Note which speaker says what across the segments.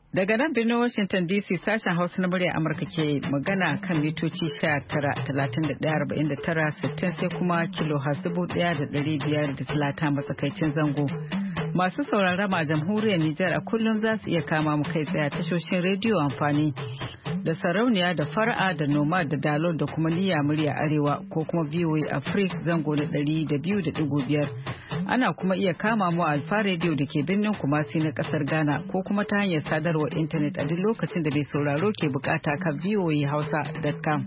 Speaker 1: Daga nan birnin Washington DC sashen Hausa na murya Amurka ke magana kan mitoci 19,31,49,60 sai kuma kilo hasibu 1,530 matsakaicin zango. Masu sauraron a jamhuriyar Nijar a kullum za su iya kama mu kai tsaye tashoshin rediyo amfani da sarauniya da fara'a da noma da dalol da kuma niyya murya arewa ko kuma VOA Africa zango na 200.5. Ana kuma iya kama mu a Alfa Radio da ke birnin Kumasi na kasar Ghana ko kuma ta hanyar sadarwar intanet a duk lokacin da bai sauraro ke bukata kan voahausa.com.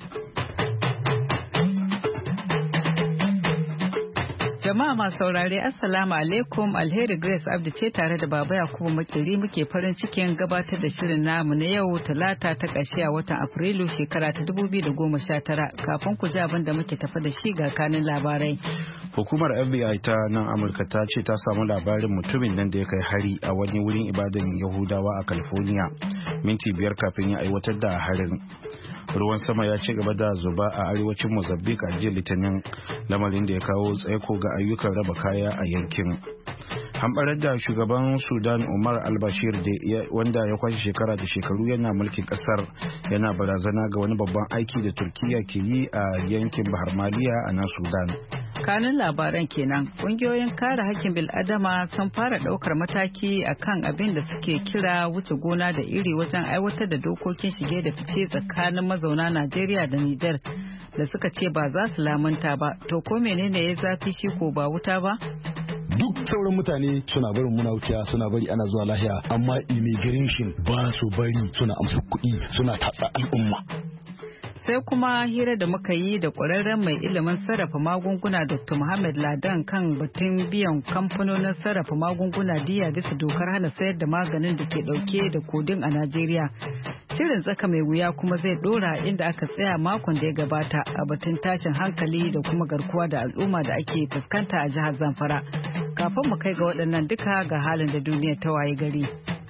Speaker 1: Jama'a masu saurare Assalamu alaikum, Alheri Grace Abdi ce tare da Baba Yakubu Makeri muke farin cikin gabatar da shirin namu na yau Talata ta ƙarshe a watan Afrilu shekara ta 2019. Kafin ku ji abin da muke tafa da shi ga kanin labarai.
Speaker 2: Hukumar FBI ta nan Amurka ta ce ta samu labarin mutumin nan da ya kai hari a wani wurin ibadan Yahudawa a California minti 5 kafin ya aiwatar da harin. Ruwan sama ya ci gaba da zuba a arewacin Mozambique a jiya Litinin, lamarin da ya kawo tsaiko ga ayyukan raba kaya a yankin. Hamɓarar da shugaban Sudan Umar al-Bashir wanda ya kwashe shekara da shekaru yana mulkin ƙasar yana barazana ga wani babban aiki da Turkiyya ke yi a yankin Bahar Maliya a nan Sudan.
Speaker 1: Kanun labaran kenan, ƙungiyoyin kare hakkin bil'adama sun fara ɗaukar mataki a kan abin da suke kira wuce gona da iri wajen aiwatar da dokokin shige da fice tsakanin mazauna Najeriya da Nijar da suka ce ba za su lamunta ba. To ko menene ya zafi shi ko ba wuta ba?
Speaker 3: Duk sauran mutane suna barin muna wuciya, suna bari ana zuwa lahiya, amma immigration ba su bari, suna amsa kuɗi, suna tatsa al'umma.
Speaker 1: Sai kuma hira da muka yi da ƙwararren mai ilimin sarrafa magunguna Dr. Muhammad Ladan kan batun biyan kamfanonin sarrafa magunguna diya bisa dokar hana sayar da maganin da ke ɗauke da kodin a Najeriya. Shirin tsaka mai wuya kuma zai ɗora inda aka tsaya makon da ya gabata a batun tashin hankali da kuma garkuwa da al'umma da ake fuskanta a jihar Zamfara. Kafin mu kai ga waɗannan duka ga halin da duniya ta waye gari.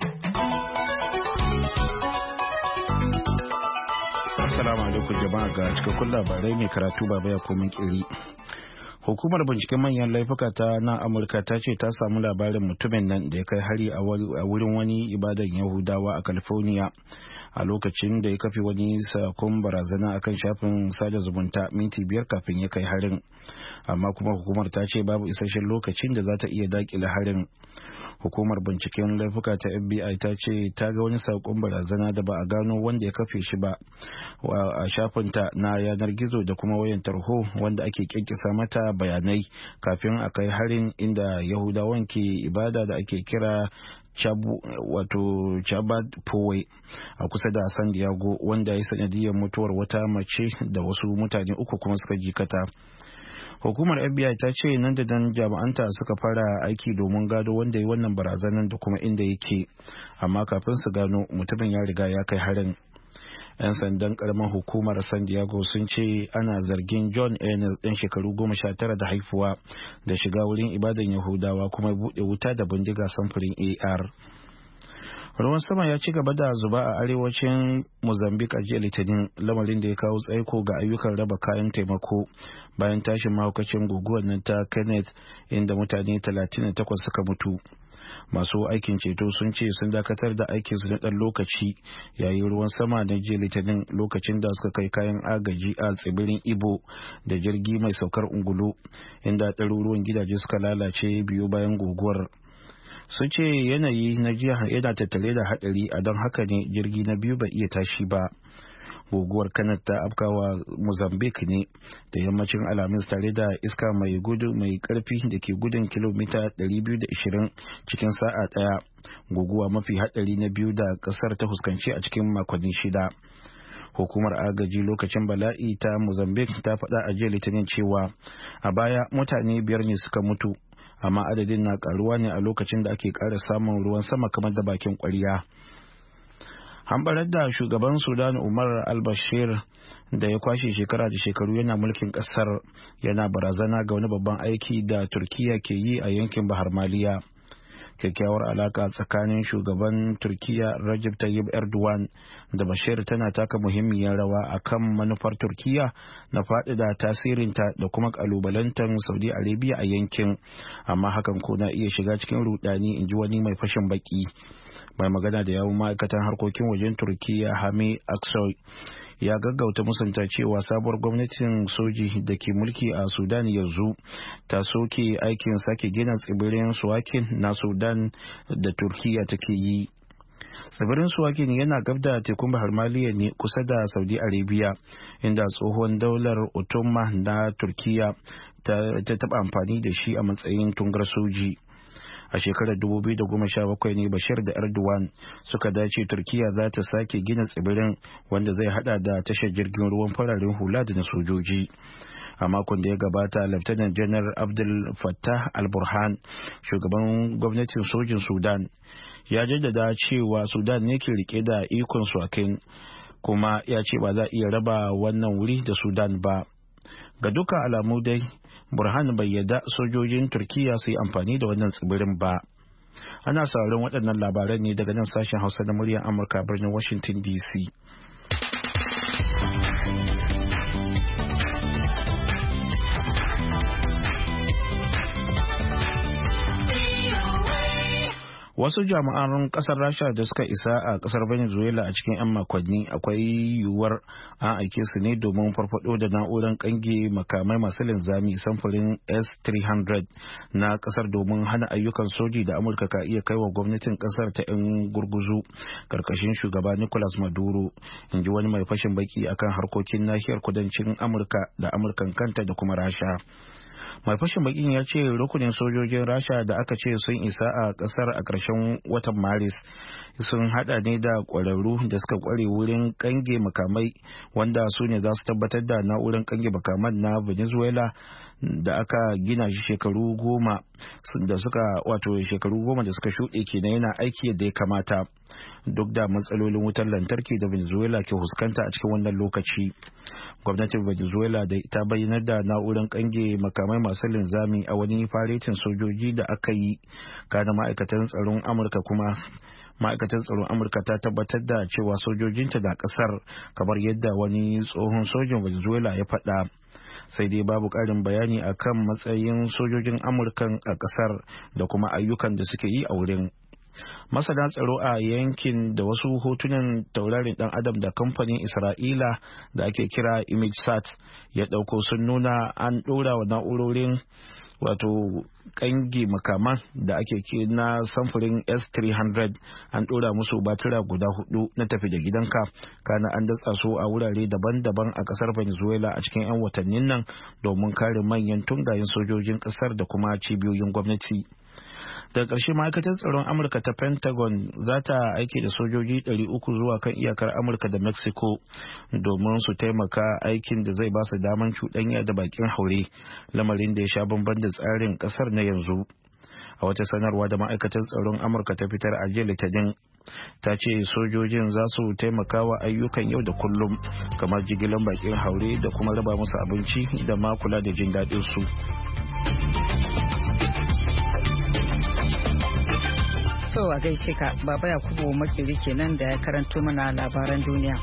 Speaker 2: Assalamu alaikum jama'a, ga cikakkun labarai mai karatu Baba Yakubu Makeri. Hukumar binciken manyan laifuka ta na Amurka ta ce ta samu labarin mutumin nan da ya kai hari a wurin wani ibadan Yahudawa a California a lokacin da ya kafe wani sakon barazana akan shafin sada zumunta minti 5 kafin ya kai harin. Amma kuma hukumar ta ce babu isasshen lokacin da za ta iya dakile harin. Hukumar binciken laifuka ta FBI ta ce ta ga wani sakon barazana da ba a gano wanda ya kafe shi ba a shafinta na yanar gizo da kuma wayan tarho wanda ake kinkisa mata bayanai kafin a kai harin inda Yahudawan ke ibada da ake kira Chabad Poway a kusa da San Diego, wanda ya sanadiyar mutuwar wata mace da wasu mutane 3 kuma suka jikata. Hukumar FBI ta ce nan da nan jami'anta suka fara aiki domin gado wanda ya wannan barazanar da kuma inda yake, amma kafin su gano mutumin ya riga ya kai harin. 'Yan sandan karamar hukumar San Diego sun ce ana zargin John Ennis ɗin shekaru 19 da haifuwa da shiga wurin ibadan Yahudawa kuma buɗe wuta da bindiga samfurin AR. Ruwan sama ya ci gaba da zuba a arewacin Mozambique a jiya Litinin, lamarin da ya kawo tsaiko ga ayyukan raba kayan taimako bayan tashin mahaukacin guguwar nan ta Kenneth inda mutane 38 suka mutu. Masu aikin ceto sun ce sun dakatar da aikinsu na ɗan lokaci yayin ruwan sama na jiya Litinin lokacin da suka kai kayan agaji a tsibirin Ibo da jirgi mai saukar ungulu inda ɗaruruwan gidaje suka lalace biyu bayan guguwar. Sun ce yanayi na jiya yana tattare da hadari, a don haka ne jirgi na biyu bai iya tashi ba. Guguwar Kenneth ta afkawa Mozambique ne da yammacin Alhamis tare da iska mai gudu mai karfi da ke gudun kilomita 220 cikin sa'a daya, guguwa mafi hadari na biyu da kasar ta fuskanci a cikin makonni 6. Hukumar agaji lokacin bala'i ta Mozambique ta faɗa a jiya Litinin cewa a baya mutane 5 ne suka mutu, amma adadin na karuwa ne a lokacin da ake ƙara samun ruwan sama kamar da bakin ƙwarya. Hambarar da shugaban Sudan Umar al-Bashir da ya kwashe shekara da shekaru yana mulkin ƙasar yana barazana ga wani babban aiki da Turkiyya ke yi a yankin Bahar Maliya. kyakkyawar alaka tsakanin shugaban Turkiya Recep Tayyip Erdogan da Bashir tana taka muhimmiyar rawa akan manufar Turkiya na faɗaɗa tasirinta da kuma kalubalantar Saudi Arabia a yankin, amma hakan ko na iya shiga cikin rudani, in ji wani mai fashin baki. Mai magana da yawun ma'aikatan harkokin wajen Turkiya Hami Aksoy ya gaggauta musanta cewa sabuwar gwamnatin soji da ke mulki a Sudan yanzu ta soke aikin sake gina tsibirin Suwakin na Sudan da Turkiya take yi. Tsibirin Suwakin yana gab da tekun Bahar Maliya ne kusa da Saudi Arabia, inda tsohon daular Ottoman na Turkiya ta taɓa amfani da shi a matsayin tungar soji. A shekarar 2017 ne Bashir da Erdogan suka dace Turkiya za ta sake gina tsibirin, wanda zai hada da tashar jirgin ruwan fararen hula da na sojoji. A makon da ya gabata, Lieutenant General Abdul Fattah al-Burhan, shugaban gwamnatin sojin Sudan, ya jaddada cewa Sudan ne ke rike da ikon Suwakin, kuma ya ce ba za a iya raba wannan wuri da Sudan ba. Ga duka alamu dai, Burhan bai yarda sojojin Turkiya su yi amfani da wannan tsibirin ba. Ana sauraron waɗannan labaran ne daga nan sashen Hausa na muryar Amurka birnin Washington DC. Wasu jami'an kasar Rasha da suka isa a kasar Venezuela a cikin 'yan makonni, akwai yiwuwar an aike su ne domin farfado da na'urar kange makamai masu linzami samfurin S-300 na kasar domin hana ayyukan soji da Amurka ka iya kaiwa gwamnatin kasar ta 'yan gurguzu karkashin shugaba Nicolas Maduro, in ji wani mai fashin baki akan harkokin nahiyar kudancin Amurka da Amurkan kanta da kuma Rasha. Mai fashin bakin ya ce rukunin sojojin Rasha da aka ce sun isa a kasar a ƙarshen watan Maris sun hada ne da ƙwararru da suka ƙware wurin kange makamai, wanda su ne za su tabbatar da na'urar kange makaman na Venezuela da aka gina shi shekaru goma da suka shuɗe kenan yana aiki yadda ya kamata, duk da matsalolin wutar lantarki da Venezuela ke fuskanta a cikin wannan lokaci. Gwamnatin Venezuela da ta bayyanar da na'urar kange makamai masu linzami a wani faretin sojoji da aka yi, kana ma'aikatan tsaron Amurka ta tabbatar da cewa sojojinta da kasar, kamar yadda wani tsohon sojin Venezuela ya faɗa. Sai dai babu ƙarin bayani akan matsayin sojojin Amurkan a ƙasar da kuma ayyukan da suke yi a wurin. Masana tsaro a yankin da wasu hotunan taurarin dan adam da kamfanin Isra'ila da ake kira ImageSat ya ɗauko sun nuna an ɗora wa na'urorin kangi makaman da ake na samfurin S-300 an ɗora musu batira guda 4 na tafi da gidanka, kana an datsa su a wurare daban-daban a ƙasar Venezuela a cikin 'yan watannin nan domin kare manyan tungayen sojojin ƙasar da kuma cibiyoyin gwamnati. Daga ƙarshe, ma'aikatar tsaron Amurka ta Pentagon za ta aike da sojoji 300 zuwa kan iyakar Amurka da Mexico domin su taimaka aikin da zai ba su daman cuɗanya da bakin haure, lamarin da ya sha bamban da tsarin ƙasar na yanzu. A wata sanarwa da ma'aikatar tsaron Amurka ta fitar a jiya Litinin, ta ce sojojin za su taimaka wa ayyukan yau da kullum kamar jigilan bakin haure da kuma raba musu abinci da ma kula da jin daɗin su.
Speaker 1: So a gaishe ka, Baba Yakubu Makeri kenan da ya karanto mana labaran duniya.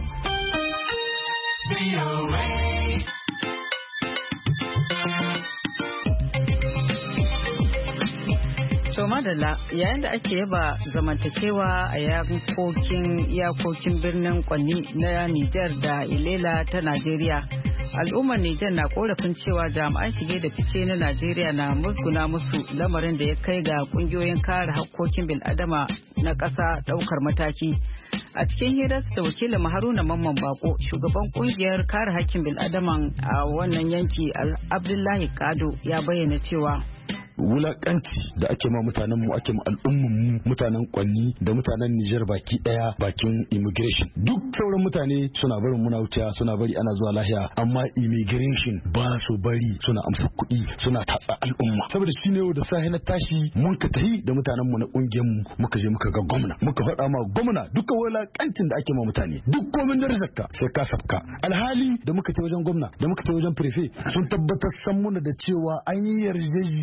Speaker 1: To madalla, yayin da ake yaba zamantakewa a iyakokin birnin Kwanni na Nijar da Ilela ta Najeriya, al'ummar Nijar na korafin cewa jami'an shige da fice na Najeriya na musguna musu, lamarin da ya kai ga kungiyoyin kare hakkokin bil'adama na ƙasa ɗaukar mataki. A cikin hirarsa da wakilin Haruna Mamman Bako, shugaban kungiyar kare hakkin bil'adaman a wannan yanki Abdullahi Kado ya bayyana cewa
Speaker 3: wulakanci da ake ma mutanen mu, ake ma al'umman mu, mutanen Kwanni da mutanen Niger baki daya bakin immigration. Duk sauran mutane suna barin muna wuce, suna bari ana zuwa lahiya, amma immigration ba su bari, suna amsa kuɗi, suna tatsa al'umma. Saboda shi ne da sahi na tashi mun ka tahi da mutanen mu na kungiyar mu, muka je muka ga gwamna, muka faɗa ma gwamna duka wulakancin da ake ma mutane, duk komin darajarka sai ka sabka. Alhali da muka ta wajen gwamna, da muka ta wajen prefect, sun tabbatar san muna da cewa an yi yarjejeniya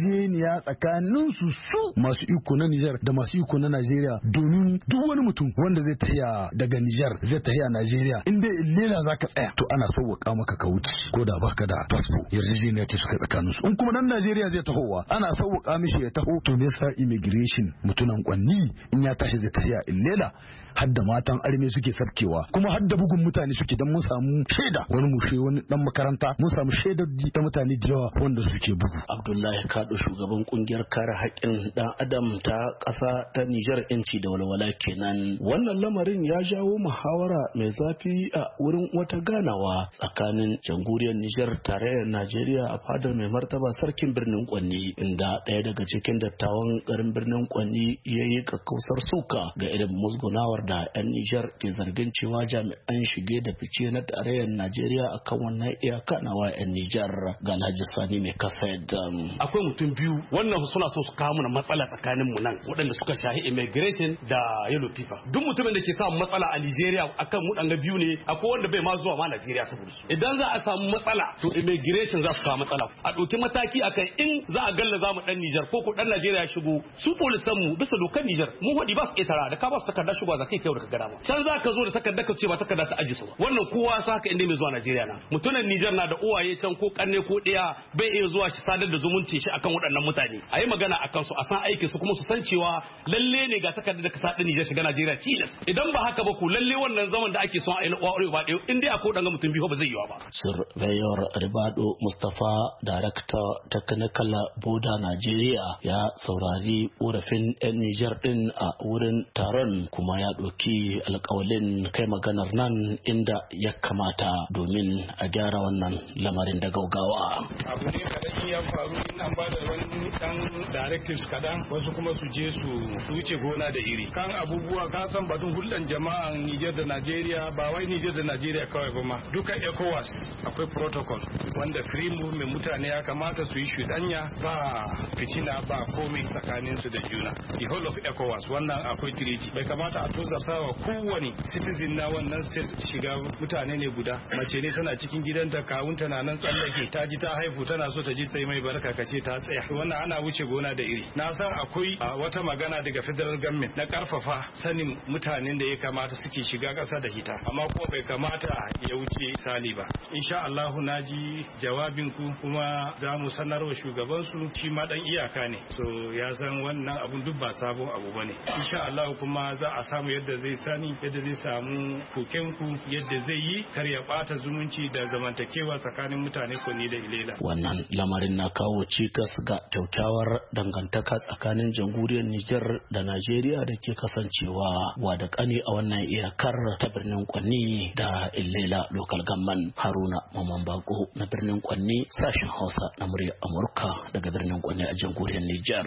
Speaker 3: yarjejeniya tsakanin su masu iko na Nijar da masu iko na Najeriya, domin duk wani mutum wanda zai tafiya daga Nijar zai tafiya Najeriya in dai illela zaka tsaya to ana sauwaka maka ka wuce ko da baka da passport. Yarjejeniya ce suka tsakanin su. In kuma nan Najeriya zai tahowa ana sauwaka mishi ya taho, to me yasa immigration mutunan kwanni in ya tashi zai tafiya illela hadda matan arme suke sarkewa, kuma hadda bugun mutane suke, dan mun samu shaida wani mushe wani dan makaranta mun samu shaidar ta mutane da yawa wanda suke bugu.
Speaker 4: Abdullahi Kado, shugaban kungiyar kare haƙƙin dan adam ta ƙasa ta Nijar yanci da walwala kenan. Wannan lamarin ya jawo muhawara mai zafi a wurin wata ganawa tsakanin jamhuriyar Nijar tarayyar Najeriya a fadar mai martaba sarkin birnin Kwanni, inda ɗaya daga cikin dattawan garin birnin Kwanni ya yi kakkausar suka ga irin musgunawar da 'yan Nijar ke zargin cewa jami'an shige da fice na tarayyar Najeriya akan wannan iyaka na wa 'yan Nijar. Ga Alhaji Sani mai kasaid.
Speaker 5: Akwai mutum biyu wannan suna so su kawo mana matsala tsakanin mu nan, waɗanda suka shahi immigration da yellow fever. Duk mutumin da ke samun matsala a Nigeria akan mu ɗanga biyu ne, akwai wanda bai ma zuwa ma Najeriya saboda su. Idan za a samu matsala to immigration za su kawo matsala. A ɗauki mataki akan in za a gallaza mu ɗan Nijar ko ɗan Najeriya shigo, su polisan mu bisa dokar Nijar mun haɗi ba su ƙetara da ka ba su takarda shigo za kai da ka gada ba. Can za ka zo da takarda ka ce ba takarda ta aji su ba. Wannan kowa sa haka inda mai zuwa Najeriya na. Mutumin Nijar na da uwaye can ko kanne ko ɗaya bai iya zuwa shi sadar da zumunci shi akan waɗannan mutane. A yi magana akan su, a san aikin su, kuma su san cewa lalle ne ga takarda da ka sa Nijar shiga Najeriya tilas. Idan ba haka ba ku lalle wannan zaman da ake son a yi na ƙwaƙwaro ba ɗaya in dai akwai ɗanga mutum biyu ba zai yiwa ba.
Speaker 4: Surveyor Ribado Mustapha, Director Technical Boda Najeriya, ya saurari ƙorafin 'yan Nijar ɗin a wurin taron kuma ya ɗauki alƙawalin kai maganar nan inda ya kamata domin a gyara wannan lamarin da gaugawa.
Speaker 6: Abu ne kadan ya faru in an ba da wani dan directives kadan, wasu kuma su je su wuce gona da iri kan abubuwa. Ka san batun hulɗan jama'an Niger da Najeriya, ba wai Niger da Najeriya kawai ba ma, duka ECOWAS akwai protocol wanda free movement mutane ya kamata su yi shudanya ba fitina ba komai tsakanin su da juna. The whole of ECOWAS wannan akwai treaty. Bai kamata a tozarta wa kowane citizen na wannan state shiga. Mutane ne guda, mace ne tana cikin gidanta, kawunta na nan tsallake, ta ji ta haifu tana so ta ji tsaye mai barka ka ce ta tsaya. Wannan ana wuce gona da iri. Na san akwai wata magana daga federal government na karfafa sanin mutanen da ya kamata suke shiga ƙasa da hita, amma kuma bai kamata ya wuce sali ba. Insha Allah na ji jawabin ku kuma za mu sanar wa shugaban su, shi ma dan iyaka ne, so ya san wannan abun duk ba sabon abu bane. Insha Allah kuma za a samu yadda zai sani, yadda zai samu koken ku, yadda zai yi kar ya bata zumunci da zamantakewa tsakanin mutane Kwanni da Ilela.
Speaker 4: Wannan lamarin na kawo cikas ga kyaukyawar dangantaka tsakanin jamhuriyar Nijar da Najeriya da ke kasancewa wa da kani a wannan iyakar ta birnin Kwanni da Ilela local government. Haruna Maman Bako na birnin Kwanni, sashen Hausa na muryar Amurka daga birnin Kwanni a jamhuriyar Nijar.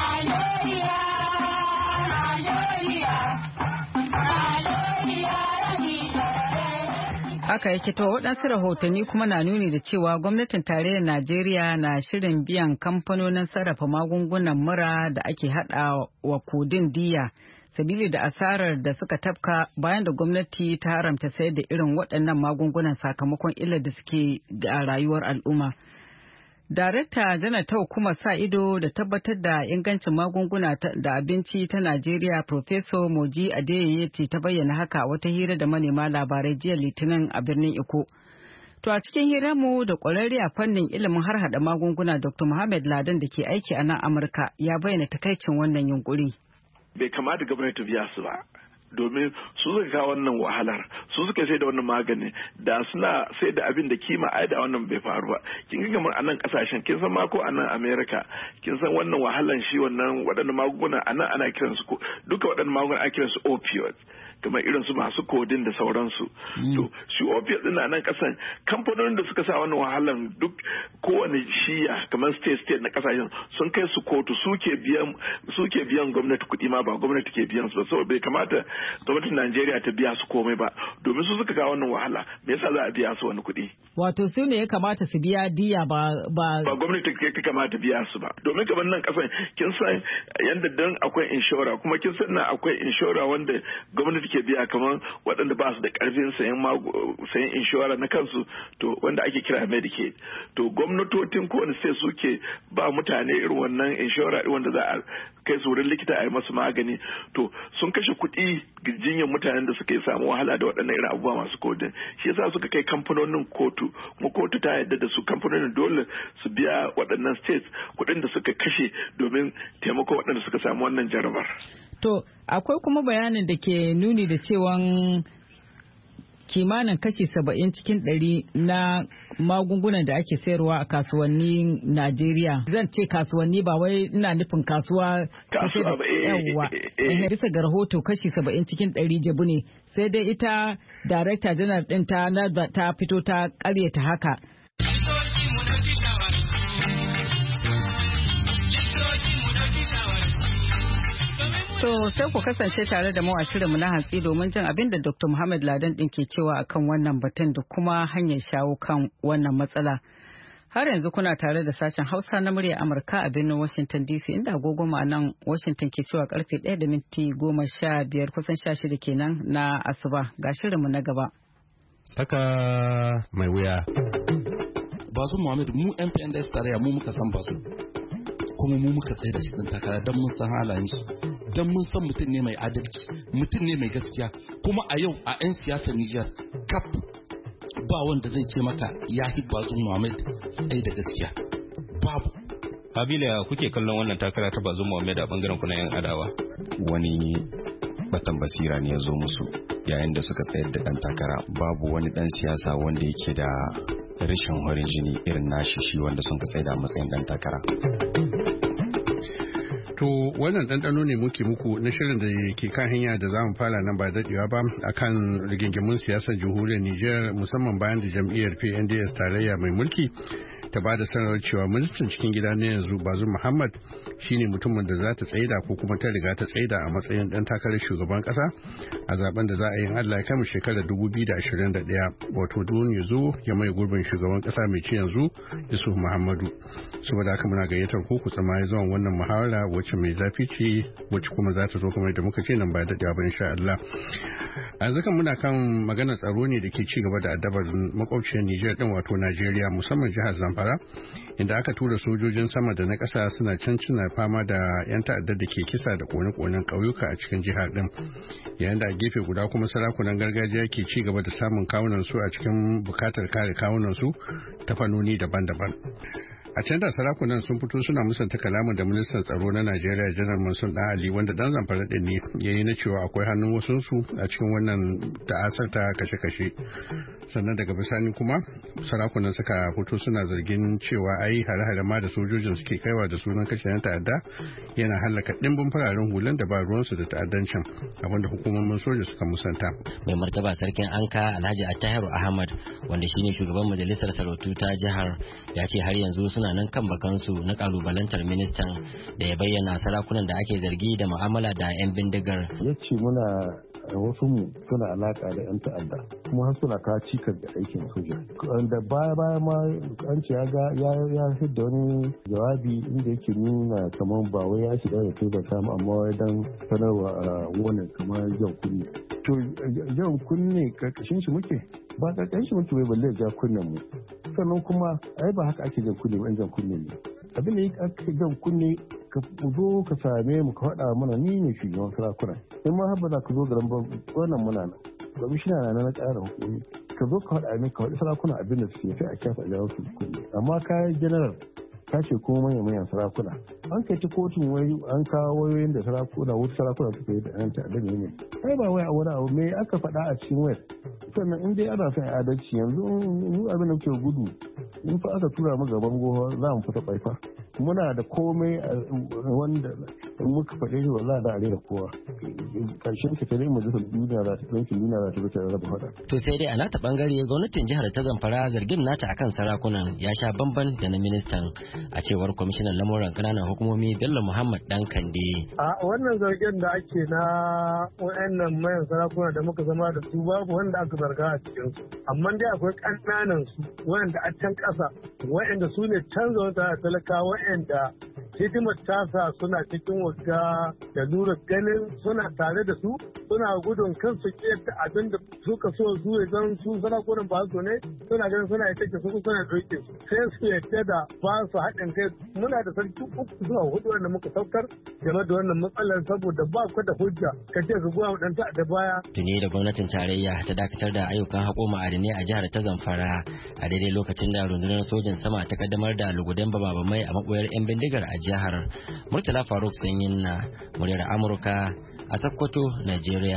Speaker 1: Haka yake, to waɗansu rahotanni kuma na nuni da cewa gwamnatin tarayyar Najeriya na shirin biyan kamfanonin sarrafa magungunan mura da ake haɗa wa kodin diya sabili da asarar da suka tafka bayan da gwamnati ta haramta sayar da irin waɗannan magungunan sakamakon illar da suke ga rayuwar al'umma. Darakta janar ta hukumar sa ido da tabbatar da ingancin magunguna da abinci ta Najeriya, Professor Moji Adeyeye ta bayyana haka wata hira da manema labarai jiya Litinin a birnin Iko. To a cikin hirarmu da ƙwararre a fannin ilimin harhaɗa magunguna Dr. Muhammad Ladan da ke aiki a nan Amurka ya bayyana takaicin wannan yunkuri.
Speaker 7: Bai kamata gwamnati ta biya su ba. Domin su suka kawo wannan wahalar, su suka sai da wannan magani, da suna sai da abin da kima ai da wannan bai faru ba. Kin ga kamar a nan kasashen, kin san ma ko a nan America, kin san wannan wahalan shi wannan waɗannan magunguna a nan ana kiransu duka waɗannan magunguna ana kiransu opioids. kamar irin su masu kodin da sauransu. To shi opioid din a nan kasan kamfanonin da suka sa wannan wahalan duk kowane shiya kamar state na kasashen sun kai su kotu suke biyan gwamnati kuɗi ma ba gwamnati ke biyan su ba, saboda bai kamata gwamnatin Najeriya ta biya su komai ba domin su suka kawo wannan wahala, me yasa za a biya su wani kuɗi?
Speaker 1: Wato su ne ya kamata su biya diya ba
Speaker 7: gwamnati ke kamata biya su ba, domin kamar nan kasan kin san yanda dan akwai inshora kuma kin san nan akwai inshora wanda gwamnati suke biya kamar waɗanda ba su da ƙarfin sayan inshora na kansu to wanda ake kira Medicaid. To gwamnatocin kowane state suke ba mutane irin wannan inshora wanda za a kai su wurin likita a yi masu magani. To sun kashe kuɗi jinyar mutanen da suka yi samu wahala da waɗannan irin abubuwa masu kodin. Shi yasa suka kai kamfanonin kotu, kuma kotu ta yarda da su kamfanonin dole su biya waɗannan states kuɗin da suka kashe domin taimako waɗanda suka samu wannan jarabar.
Speaker 1: To akwai kuma bayanin da ke nuni da cewa kimanin kashi 70 cikin 100 na magungunan da ake sayarwa a kasuwannin Najeriya. Zan ce kasuwanni ba wai ina nufin kasuwa ba yawa. Bisa ga rahoto kashi 70 cikin 100 jabu ne. Sai dai ita Director General din ta fito ta karyata haka. To sai ku kasance tare da mu a shirinmu na hantsi domin jin abin da Dr. Muhammad Ladan ɗin ke cewa akan wannan batun da kuma hanyar shawo kan wannan matsala. Har yanzu kuna tare da sashen Hausa na murya Amurka a birnin Washington DC inda agogo a nan Washington ke cewa karfe 1:15 kusan 16 kenan na asuba. Ga shirinmu na gaba.
Speaker 8: Saka mai wuya.
Speaker 4: Basu Muhammad mu MPNDS tarayya mu muka san basu. Kuma mu muka tsaye da shi ɗin takara don mun san halayen shi, don mun san mutum ne mai adalci, mutum ne mai gaskiya. Kuma a yau a 'yan siyasar Nijar kaf ba wanda zai ce maka ya hi Bazoum Mohamed tsaye da gaskiya, babu.
Speaker 8: Habila, kuke kallon wannan takara ta Bazoum Mohamed a bangaren ku na 'yan adawa?
Speaker 9: Wani batan basira ne ya zo musu yayin da suka tsayar da ɗan takara. Babu wani ɗan siyasa wanda yake da rashin horin jini irin nashi shi wanda sun ka tsaye da matsayin ɗan takara.
Speaker 10: To wannan ɗanɗano ne muke muku na shirin da ke kan hanya da za mu fara nan ba daɗewa ba akan rigingimun siyasar jamhuriyar Nijar, musamman bayan da jam'iyyar PNDS tarayya mai mulki ta ba da sanarwar cewa ministan cikin gida na yanzu Bazoum Muhammad shine mutumin da za ta tsaida ko kuma ta riga ta tsaida a matsayin ɗan takarar shugaban ƙasa a zaben da za a yi Allah ya kama shekarar 2021, wato don ya zo ya mai gurbin shugaban ƙasa mai ci yanzu Yusuf Muhammadu. Saboda haka muna gayyatar ku tsamaye zuwan wannan muhawara wacce mai zafi ce wacce kuma za ta zo kamar da muka ce nan ba da ba insha Allah. A yanzu kan muna kan maganar tsaro ne da ke ci gaba da addabar makwabciyar Nijar din wato Najeriya, musamman jihar Zamfara, inda aka tura sojojin sama da na ƙasa suna can fama da 'yan ta'addar da ke kisa da kone-konen ƙauyuka a cikin jihar din, yayin da a gefe guda kuma sarakunan gargajiya ke ci gaba da samun kawunan su a cikin bukatar kare kawunan su ta fannoni daban-daban. A can da sarakunan sun fito suna musanta kalamin da ministan tsaro na Najeriya Janar Mansur Dan Ali, wanda dan Zamfara din ne yayi na cewa akwai hannun wasu su a cikin wannan ta'asar ta kashe-kashe. Sannan daga bisani kuma sarakunan suka fito suna zargin cewa ai hare-hare ma da sojojin suke kaiwa da sunan kashe yan ta'adda yana halaka dimbin fararen hulan da ba ruwansu da ta'addancin, abinda hukumomin soja suka musanta.
Speaker 11: Mai martaba sarkin Anka Alhaji Attahiru Ahmad, wanda shine shugaban majalisar sarautu ta jihar, ya ce har yanzu suna nan kan bakansu na kalubalantar ministan da ya bayyana sarakunan da ake zargi da mu'amala da 'yan bindigar.
Speaker 12: Ya ce muna wasu mu suna alaka da 'yan ta'adda kuma har suna kawo cikas da aikin soja. Da baya ma an ce ya da wani jawabi inda yake nuna kamar ba wai ya shiga da taimaka mu amma wai dan sanarwa wannan kamar jan kunne. To jan kunne karkashin shi muke ba karkashin shi muke bai balle ja kunnen mu. Sannan kuma ai ba haka ake jan kunne ba, jan kunne ne. Abin da ake jan kunne ka zo ka same mu ka faɗa mana ni ne shugaban sarakuna. In ma haɓa za ka zo garin wannan muna nan. Kwamishina na ƙara hukumi. Ka zo ka faɗa min ka faɗi sarakuna abin da suke sai a kyafa a jawo su kunne. Amma kayan general ta ce kuma manyan sarakuna. An kai ta kotun wai an kawo wayoyin da sarakuna wasu sarakuna suka yi da yan ta'adda ne. Ai ba wai a wani abu me aka faɗa a cikin wayar. Sannan in dai ana son adalci yanzu mu abin da muke gudu in fa aka tura mu gaban gowa za mu fita ɓaifa. Muna da komai wanda muka faɗe shi wallahi da are da kowa. Karshen ka tare mu da duniya za ta ɗauki duniya za ta wuce da raba faɗa.
Speaker 11: To sai dai a nata bangare gwamnatin jihar ta Zamfara zargin nata akan sarakunan ya sha bamban da na ministan, a cewar kwamishinan lamuran ƙananan hukumomi Bello Muhammad Dan Kande.
Speaker 13: A wannan zargin da ake na wayannan mayan sarakuna da muka zama da su babu wanda aka zarga a cikin su. Amma dai akwai ƙananan su wayanda a can ƙasa wayanda su ne canza wata talakawa wayanda hidimar tasa suna cikin wagga da lura ganin suna tare da su suna gudun kansu kiyarta abin da suka so su zan su sarakunan ba su ne suna ganin suna yi take su suna doke su sai su yadda da ba su haɗin kai. Muna da sarki 3 zuwa 4 wanda muka saukar game da wannan matsalar saboda ba ku da hujja ka ce su goya dan ta da baya.
Speaker 11: Tuni da gwamnatin tarayya ta dakatar da ayyukan haƙo ma'adinai a jihar ta Zamfara a daidai lokacin da rundunar sojin sama ta kaddamar da lugudan bababamai a maboyar 'yan bindigar a jihar. Murtala Faruk Sanyin na muryar Amurka a Sokoto, Najeriya.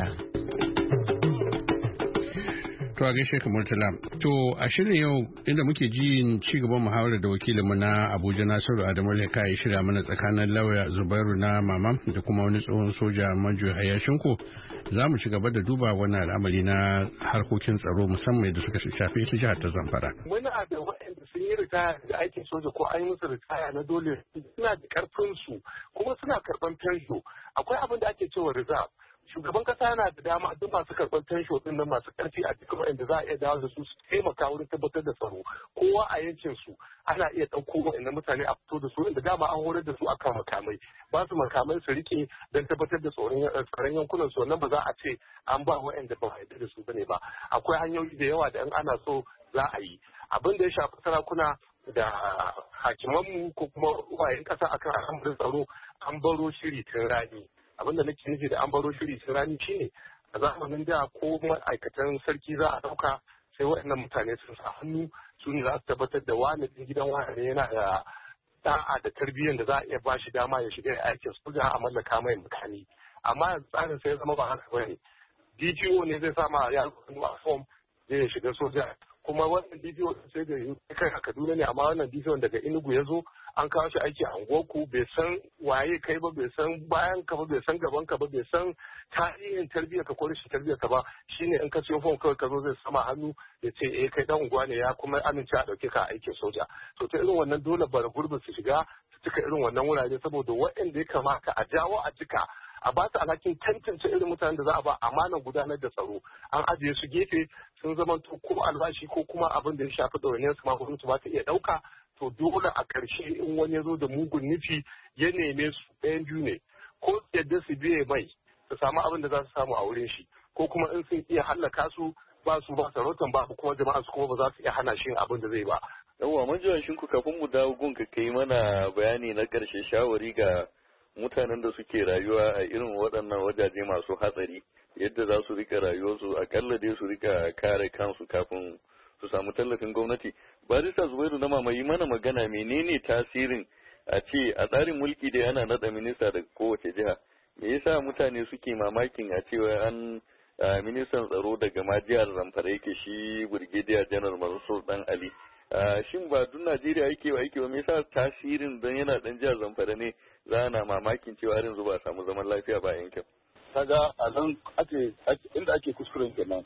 Speaker 10: To a gaishe ka Murtala. To a shirin yau inda muke ji ci gaban muhawarar da wakilinmu na Abuja Nasiru Adamu Leka ya shirya mana tsakanin lauya Zubairu na Mama da kuma wani tsohon soja Manjo Hayashinko, za mu ci gaba da duba wannan al'amari na harkokin tsaro musamman da suka shafi ita jihar ta Zamfara.
Speaker 14: Wani abu waɗanda sun yi ritaya da aikin soja ko an yi musu ritaya na dole suna da karfin su kuma suna karɓan fensho. Akwai abin da ake cewa reserve. Shugaban kasa yana da dama duk masu karɓar fensho ɗin nan masu ƙarfi a cikin waɗanda za a iya dawo da su taimaka wurin tabbatar da tsaro. Kowa a yankin su ana iya ɗauko waɗannan mutane a fito da su inda dama an horar da su akan makamai. Ba su makamai su rike don tabbatar da tsaron yankunan su wannan ba za a ce an ba waɗanda ba a yarda da su bane ba. Akwai hanyoyi da yawa da in ana so za a yi. Abin da ya shafi sarakuna da hakimanmu ko kuma uwayen ƙasa akan al'amuran tsaro an baro shiri tun rani. Abinda nake nufi da an baro shiri tun rani shine a zamanin da ko ma'aikatan sarki za a ɗauka sai waɗannan mutane sun sa hannu su ne za su tabbatar da wani gidan wani yana da da'a da tarbiyyar da za a iya ba shi dama ya shiga aikin soja a mallaka mai mukami. Amma yanzu tsarin sai ya zama ba haka bane. DPO ne zai sama ya a form zai shiga soja kuma wannan DPO sai da kai a Kaduna ne amma wannan DPO daga Enugu ya zo an kawo shi aiki a unguwarku bai san waye kai ba bai san bayan ka ba bai san gaban ka ba bai san tarihin tarbiyyar ka ko rashin tarbiyyar ka ba shine in ka siyo fom kawai ka zo zai sama hannu ya ce kai dan unguwa ne ya kuma amince a dauke ka aikin soja to ta irin wannan dole bara gurbin su shiga su cika irin wannan wurare saboda waɗanda ya kamata a jawo a cika a ba su alhakin tantance irin mutanen da za a ba amanan gudanar da tsaro an ajiye su gefe sun zama ko albashi ko kuma abin da ya shafi ɗawainiyar su ma gwamnati ba ta iya ɗauka to dole a ƙarshe in wani ya zo da mugun nufi ya neme su ɗayan biyu ne ko yadda su biye mai su samu abin da za su samu a wurin shi ko kuma in sun iya hallaka su ba sarautan ba kuma jama'a su kuma ba za su iya hana shi abin da zai ba.
Speaker 15: Yawwa mun ji shinku kafin mu dawo gun ka kai mana bayani na ƙarshe shawari ga mutanen da suke rayuwa a irin waɗannan wajaje masu hatsari yadda za su rika rayuwarsu akalla dai su rika kare kansu kafin su samu tallafin gwamnati. Barista Zubairu na Mama yi mana magana menene tasirin a ce a tsarin mulki dai ana nada minista daga kowace jiha. Me yasa mutane suke mamakin a cewa an ministan tsaro daga ma jihar Zamfara yake shi Brigadier General Mansur Dan Ali. Shin ba duk Najeriya yake ba me yasa tasirin don yana dan jihar Zamfara ne za na mamakin cewa har yanzu ba samu zaman lafiya ba yankin.
Speaker 16: Kaga a nan inda ake kuskuren kenan.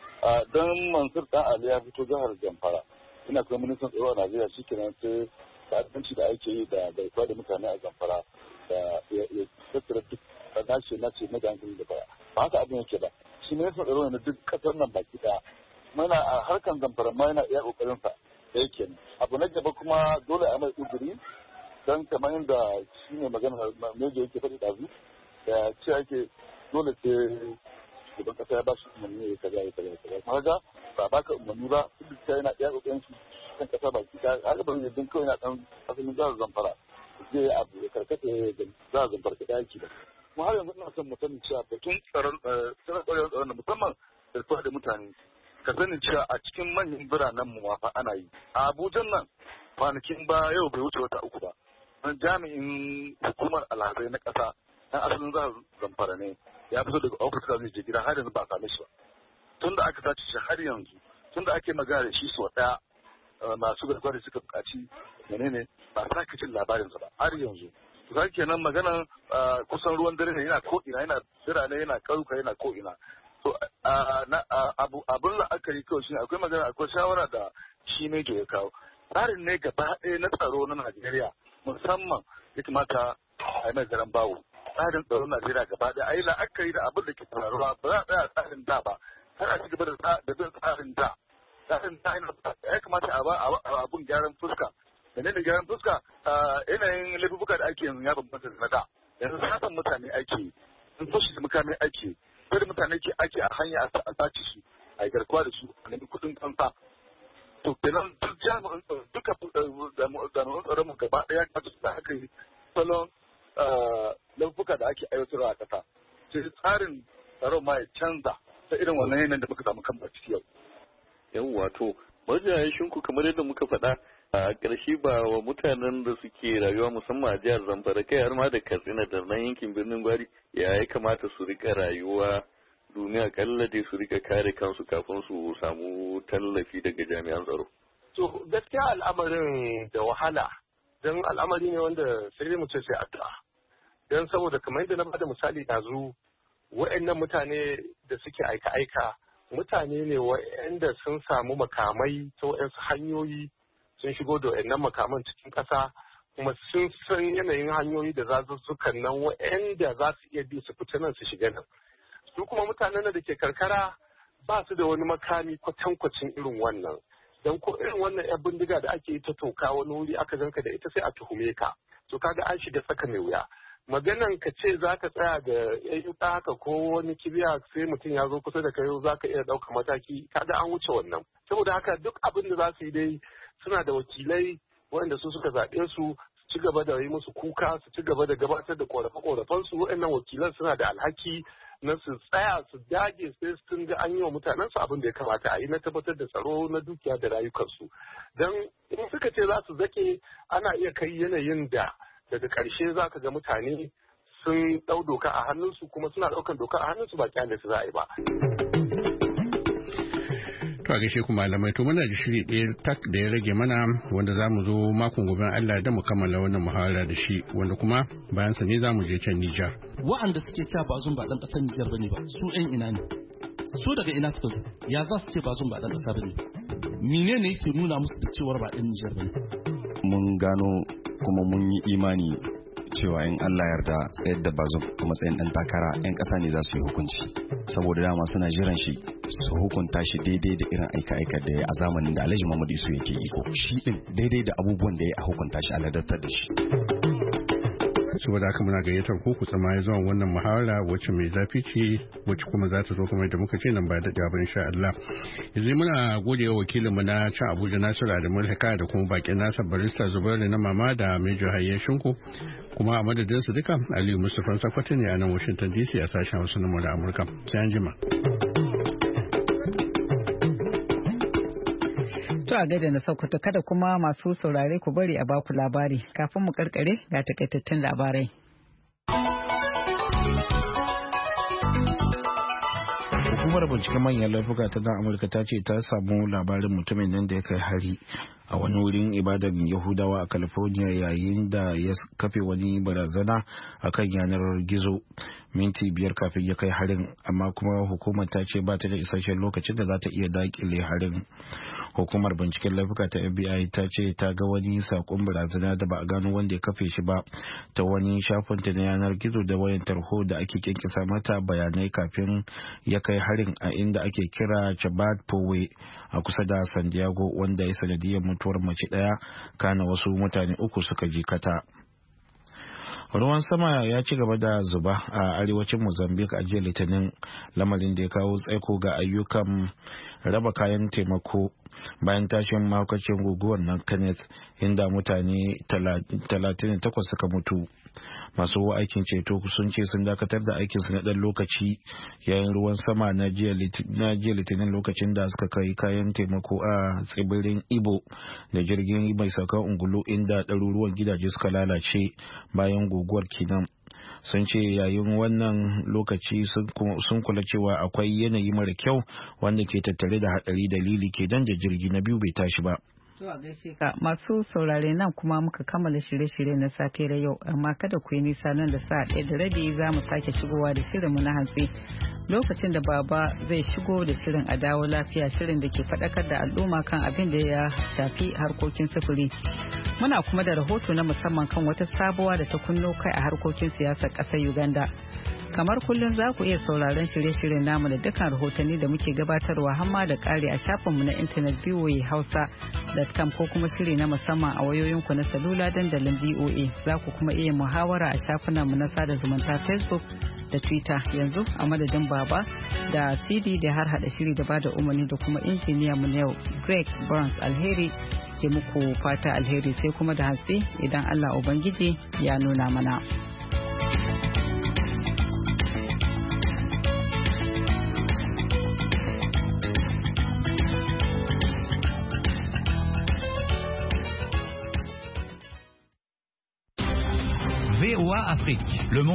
Speaker 16: Don Mansur Dan Ali ya fito jihar Zamfara ina kuma ministan tsaro a Najeriya shi kenan sai ta'addanci da ake yi da garkuwa da mutane a Zamfara da ya tattara duk nace na da hankali da baya ba haka abin yake ba shi ministan tsaro ne duk kasar nan baki daya mana a harkan Zamfara ma yana iya kokarin sa da yake abu na gaba kuma dole a mai uzuri dan kamar yadda shi ne magana mejo yake faɗi ɗazu da ce ake dole sai shugaban kasa ya ba shi umarni ya kaza kuma ga ba baka umarni ba duk da yana iya kokarin shi kan kasa baki daya haka ba ne din kawai na dan asalin jihar Zamfara zai abu ya karkata ya za Zamfara da yaki da kuma har yanzu ina son mu sani cewa batun tsaron tsaron musamman da da mutane ka sani cewa a cikin manyan biranen mu fa ana yi a Abuja nan kwanakin ba yau bai wuce wata 3 ba wani jami'in hukumar alhazai na ƙasa dan asalin jihar Zamfara ne ya fito daga ofis da zai je gida har yanzu ba a same shi ba tun da aka tace shi har yanzu tun da ake magana da shi sau ɗaya masu gargwari suka buƙaci menene ba sa ka cin labarinsa ba har yanzu to ka kenan magana kusan ruwan dare ne yana ko ina yana birane yana ƙauyuka yana ko ina to abun la'akari kawai shi akwai magana akwai shawara da shi ne ya kawo tsarin ne gaba ɗaya na tsaro na Najeriya musamman ya kamata a yi mai garan bawo tsarin tsaron Najeriya gaba ɗaya a yi la'akari da abin da ke faruwa ba za a tsaya tsarin da ba har a ci gaba da bin tsarin da tsarin da ya kamata a abun gyaran fuska menene gyaran fuska yanayin laifuka da ake yanzu ya bambanta da na da yanzu satan mutane ake in fashi da mukami ake sai da mutane ake a hanya a sace su a yi garkuwa da su a nemi kuɗin kansa. To kenan jami'an duka jami'an tsaron mu gaba ɗaya da aka yi salon laifuka da ake aiwatarwa a ƙasa. Sai tsarin tsaron ma ya canza ta irin wannan yanayin da muka samu kan ciki yau.
Speaker 15: Yawwa to majiyayen shinku kamar yadda muka faɗa a ƙarshe ba wa mutanen da suke rayuwa musamman a jihar Zamfara kai har ma da Katsina da nan yankin birnin Gwari ya kamata su rika rayuwa domin akalla dai su rika kare kansu kafin su samu tallafi daga jami'an tsaro.
Speaker 14: To gaskiya al'amarin da wahala don al'amari ne wanda sai dai mu ce sai addu'a. Don saboda kamar yadda na bada misali ɗazu wa'annan mutane da suke aika-aika mutane ne wa'anda sun samu makamai ta wa'ansu hanyoyi sun shigo da wa'annan makaman cikin ƙasa kuma sun san yanayin hanyoyi da zazuzzukan nan wa'anda za su iya bi su fita nan su shiga nan. Su kuma mutanen da ke karkara ba su da wani makami kwatankwacin irin wannan. Don ko irin wannan 'yan bindiga da ake yi ta toka wani wuri aka ganka da ita sai a tuhume ka. To kaga an shiga tsaka mai wuya. Maganan ka ce za ka tsaya da yayyuka haka ko wani kibiya sai mutum ya zo kusa da kai za ka iya ɗaukar mataki kaga an wuce wannan. Saboda haka duk abin da za su yi dai suna da wakilai waɗanda su suka zaɓe su ci gaba da yi musu kuka su ci gaba da gabatar da ƙorafe-ƙorafen su waɗannan wakilan suna da alhaki na su tsaya su dage sai sun ga an yi wa mutanen su abin da ya kamata a yi na tabbatar da tsaro na dukiya da rayukansu. Don in suka ce za su zake ana iya kai yanayin da daga ƙarshe za ka ga mutane sun ɗau doka a hannunsu kuma suna ɗaukan doka a hannunsu ba kyale su za a yi ba.
Speaker 10: To a gaishe ku malamai to muna da shiri ɗaya tak da ya rage mana wanda za mu zo makon gobe Allah da mu kammala wannan muhawara da shi wanda kuma bayan sa ne za mu je can Nijar.
Speaker 17: Wa'anda suke cewa Bazum ba dan ƙasar Nijar bane ba su ɗan ina ne? Su daga ina suka zo? Ya za su ce Bazum ba dan ƙasa bane? Menene yake nuna musu da cewar ba ɗan Nijar bane?
Speaker 9: Mun gano kuma mun yi imani cewa in Allah yarda tsayar da Bazum a matsayin ɗan takara 'yan ƙasa ne za su yi hukunci saboda dama suna jiran shi su hukunta shi daidai da irin aika-aika da ya a zamanin da Alhaji Muhammadu Isu yake iko shi din daidai da abubuwan da ya a hukunta shi a ladabtar da shi.
Speaker 10: Saboda haka muna gayyatar ku tsama ya zuwa wannan muhawara wacce mai zafi ce wacce kuma za ta zo kuma da muka ce nan ba da ba insha Allah. Yanzu muna gode wa wakilin mu na can Abuja Nasiru Adamu Haka da kuma bakin nasa barista Zubairu na mama da Major Hayyan Shinku kuma a madadin su duka Aliyu Mustapha Sakwato ne a nan Washington DC a sashen Hausa na Amurka. Sai an jima.
Speaker 1: To a gaida na Sokoto kada kuma masu saurare ku bari a baku labari kafin mu karkare ga takaitattun labarai.
Speaker 2: Hukumar binciken manyan laifuka ta Amurka ta ce ta samu labarin mutumin nan da ya kai hari a wani wurin ibadar Yahudawa a California yayin da ya kafe wani barazana a kan yanar gizo minti 5 kafin ya kai harin, amma kuma hukumar ta ce ba ta da isasshen lokacin da za ta iya dakile harin. Hukumar binciken laifuka ta FBI ta ce ta ga wani sakon barazana da ba a gano wanda ya kafe shi ba ta wani shafinta na yanar gizo da wayan tarho da ake kinkisa mata bayanai kafin ya kai harin a inda ake kira Chabad Powe a kusa da San Diego, wanda ya sanadiyar mutuwar mace daya kana wasu mutane 3 suka jikata. Ruwan sama ya ci gaba da zuba a arewacin Mozambique a jiya Litinin, lamarin da ya kawo tsaiko ga ayyukan raba kayan taimako bayan tashin mahaukacin guguwar nan Kenneth, inda mutane 38 suka mutu. Masu aikin ceto sun ce sun dakatar da aikinsu na ɗan lokaci yayin ruwan sama na jiya Litinin lokacin da suka kai kayan taimako a tsibirin Ibo da jirgin mai saukan ungulu, inda ɗaruruwan gidaje suka lalace bayan guguwar Kinan. Sun ce yayin wannan lokaci sun kula cewa akwai yanayi mara kyau wanda ke tattare da haɗari, dalili ke dan da jirgi na biyu bai tashi ba.
Speaker 1: Masu saurare nan kuma muka kammala shirye-shirye na safiyar yau, amma kada ku yi nisa, nan da sa'a 1:30 za mu sake shigowa da shirinmu na hantsi lokacin da baba zai shigo da shirin a dawo lafiya, shirin da ke faɗakar da al'umma kan abin da ya shafi harkokin sufuri. Muna kuma da rahoto na musamman kan wata sabuwa da ta kunno kai a harkokin siyasar ƙasar Uganda. Kamar kullum za ku iya sauraron shirye-shiryen namu da dukkan rahotanni da muke gabatarwa hamma da ƙari a shafinmu na intanet voahausa.com ko kuma shiri na musamman a wayoyinku na salula dandalin VOA. Za ku kuma iya muhawara a shafinanmu na sada zumunta Facebook da Twitter. Yanzu a madadin Baba da CD da har hada shiri da bada umarni da kuma injiniya mu yau Greg Burns Alheri ke muku fata alheri sai kuma da hatsi idan Allah Ubangiji ya nuna mana.
Speaker 18: VOA Afrique. Le monde